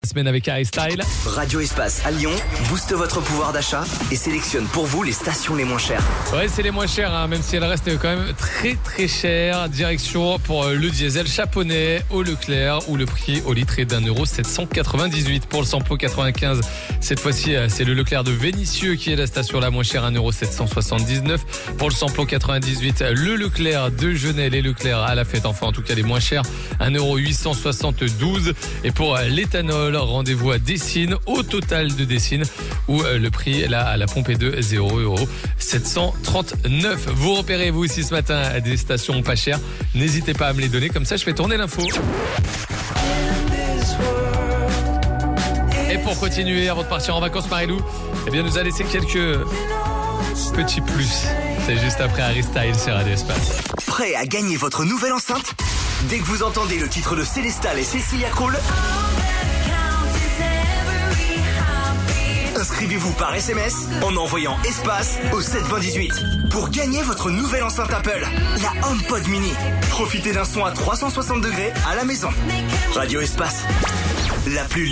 Semaine avec Harry Style. Radio Espace à Lyon booste votre pouvoir d'achat et sélectionne pour vous les stations les moins chères. Ouais, c'est les moins chères, hein, même si elles restent quand même très très chères. Direction pour le diesel Chaponais au Leclerc où le prix au litre est d'1,798 €. Pour le samplon 95, cette fois-ci c'est le Leclerc de Vénissieux qui est la station la moins chère, 1,779 €. Pour le samplon 98, le Leclerc de Genel et Leclerc à la fête, enfin en tout cas les moins chers, 1,872 €. Et pour l'éthanol, rendez-vous à Dessines, au total de Dessines, où le prix là à la pompe est de 0,739 €. Vous repérez vous aussi ce matin des stations pas chères, n'hésitez pas à me les donner, comme ça je fais tourner l'info. Et pour continuer, avant de partir en vacances, Marilou, eh bien nous a laissé quelques petits plus. C'est juste après Harry Styles sur Radio Espace. Prêt à gagner votre nouvelle enceinte? Dès que vous entendez le titre de Célestal et Cécilia Kroll, inscrivez-vous par SMS en envoyant espace au 72018 pour gagner votre nouvelle enceinte Apple, la HomePod Mini. Profitez d'un son à 360 degrés à la maison. Radio Espace, la plus